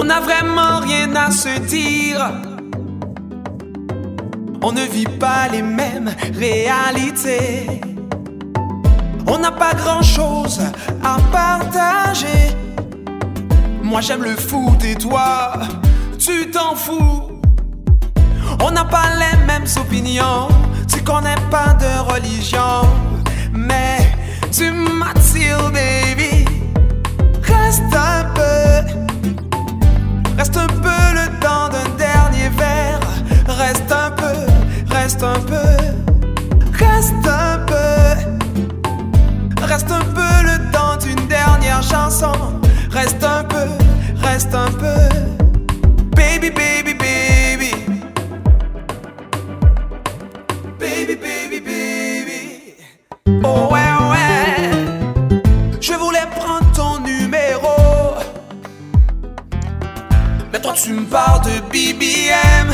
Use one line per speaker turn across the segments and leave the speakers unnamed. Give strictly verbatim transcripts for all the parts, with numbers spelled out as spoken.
n'a vraiment rien à se dire. On ne vit pas les mêmes réalités. On n'a pas grand chose à partager. Moi j'aime le foot et toi, tu t'en fous. On n'a pas les mêmes opinions. Tu connais pas de religion, mais tu m'attires, baby. Reste un peu, reste un peu le temps d'un dernier verre. Reste un peu, reste un peu, reste un peu, reste un peu le temps d'une dernière chanson. Reste un peu, reste un peu, baby, baby, baby, baby, baby, baby. Oh ouais, ouais, je voulais prendre ton numéro, mais toi tu me parles de B B M.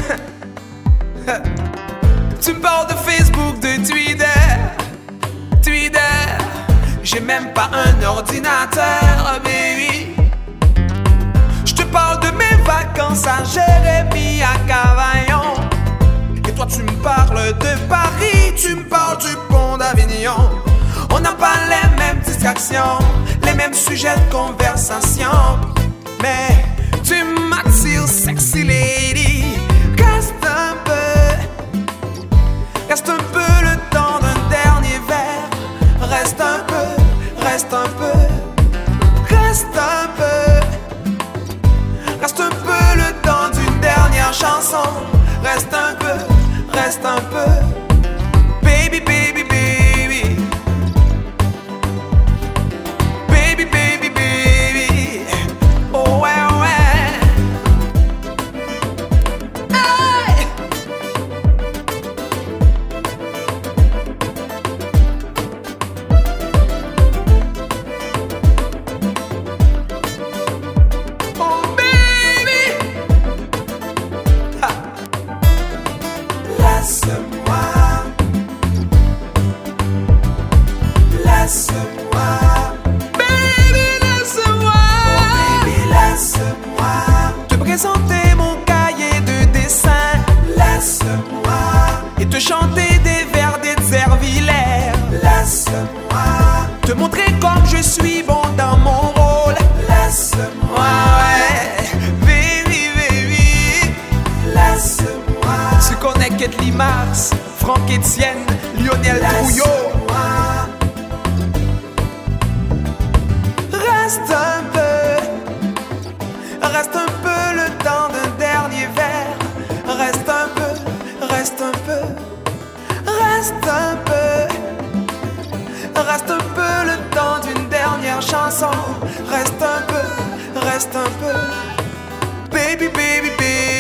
Tu me parles de Facebook, de Twitter, Twitter. J'ai même pas un ordinateur, baby. Je te parle de mes vacances à Jérémy, à Cavaillon. Et toi tu me parles de Paris, tu me parles du pont d'Avignon. On n'a pas les mêmes distractions, les mêmes sujets de conversation, mais tu m'attires, sexy lady. Reste un peu, reste un peu le temps d'un dernier verre. Reste un peu, reste un peu, reste un peu, reste un peu le temps d'une dernière chanson. Reste un peu, reste un peu, baby, baby, baby, baby, baby, baby. Oh ouais, ouais. Hey! Oh baby, ha. Laisse-moi, laisse-moi, baby, laisse-moi, oh baby, laisse-moi te présenter mon cahier de dessin. Laisse-moi et te chanter des vers des Zervillers. Laisse-moi te montrer comme je suis bon dans mon rôle. Laisse-moi, ouais, baby, baby. Laisse-moi. Tu connais Ketli Mars, Franck Etienne, Lionel Trouillot. Reste un peu, reste un peu le temps d'un dernier verre. Reste un peu, reste un peu, reste un peu, reste un peu le temps d'une dernière chanson. Reste un peu, reste un peu, baby, baby, baby.